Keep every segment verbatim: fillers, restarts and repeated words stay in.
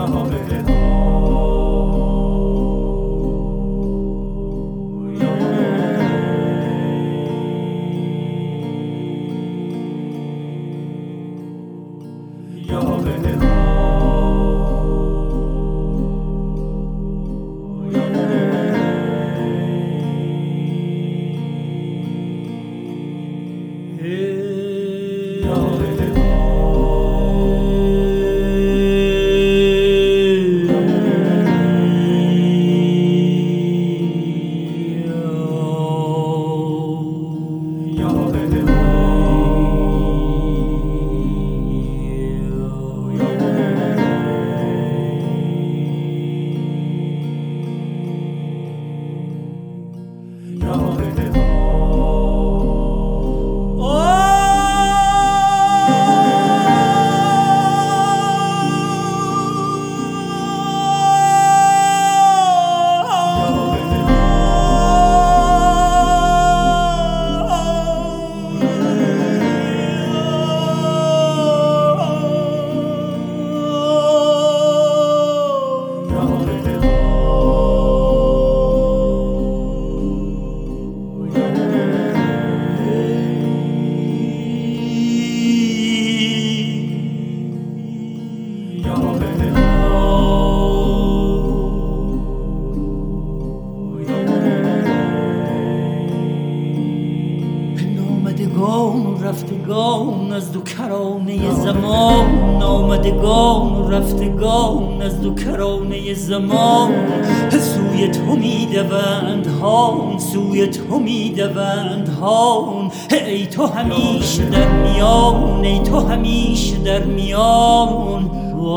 رفتگان از دو کرانه زمان، آمدگان رفتگان از دو کرانه زمان، سوی تو میدوند هان، سوی تو میدوند هان. ای تو همیشه در میان، ای تو همیشه در میان.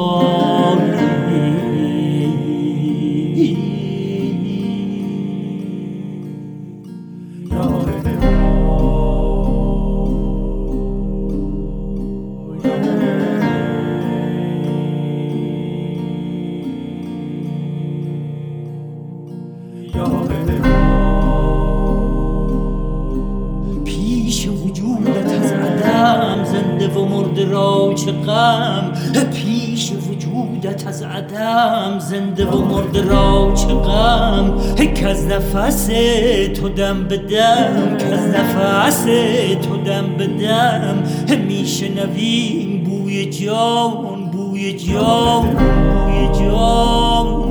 پیش وجودت از عدم زنده و مرده را چه غم، پیش وجودت از عدم زنده و مرده را چه غم. که از نفس تو دم به دم، که از نفس تو دم به دم، میشنویم بوی جان، بوی جان، بوی جان.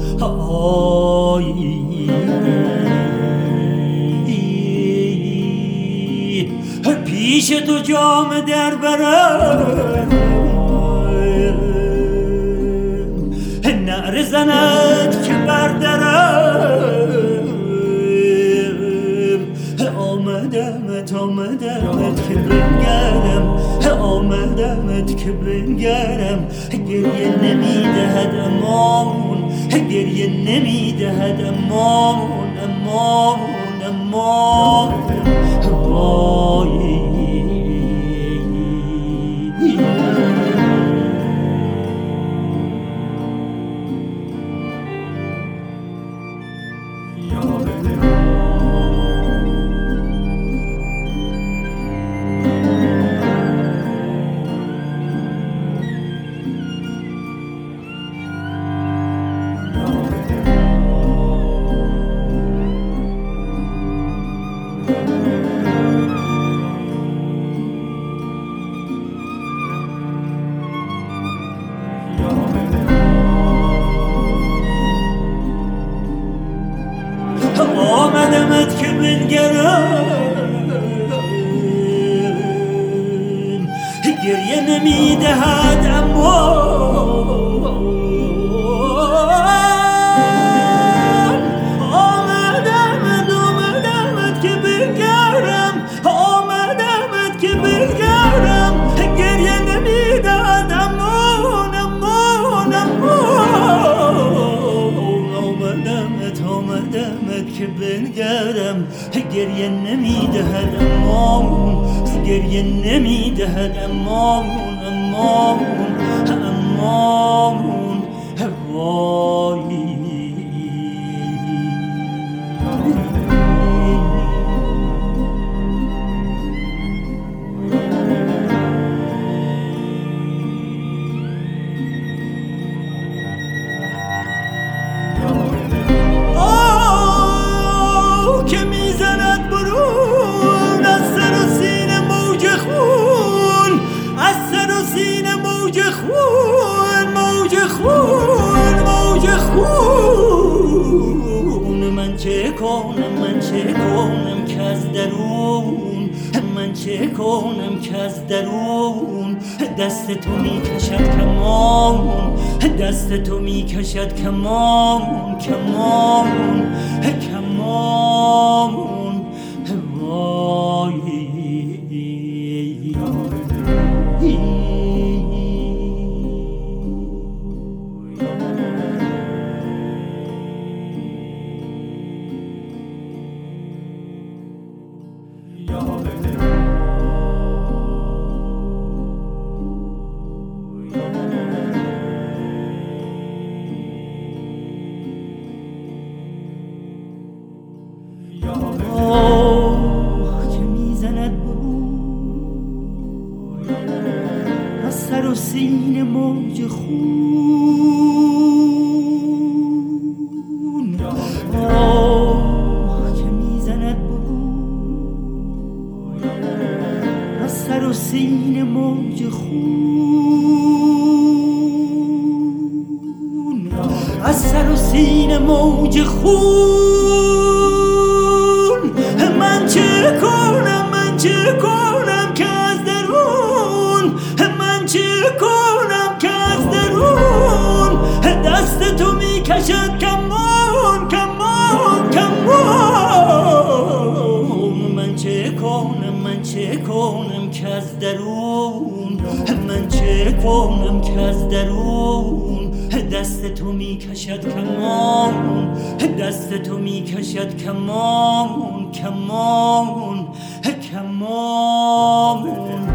آی پیش تو جام در برم، نعره زند که بردرم. آمدمت آمدمت که بنگرم، آمدمت که بنگرم. گریه نمیدهد امان، گریه نمیدهد امان، امان، امان. وای آمدمت که بنگرم، گریه نمیدهد امان. آمدمت آمدمت که بنگرم، آمدمت که بنگرم. گریه نمیدهد امان، امان، امان. آمدمت آمدمت که بنگرم، گریه نمیدهد امان، گریه نمیدهد امان، امان، امان. وای خون موج خون من چه کنم من چه کنم که از درون من چه کنم که از درون دست تو می کشد کمان دست تو می کشد کمان کمان کمان وای که میزند برون از سر و سینه موج خون آه که میزند برون از سر و سینه موج خون از سر و سینه موج خون من چه کنم من چه کنم که از درون من چه کنم که از درون دست تو می کشد کمان کمان کمان من چه کنم من چه کنم که از درون من چه کنم که از درون دست تو می کشد کمان دست تو می کشد کمان کمان کمان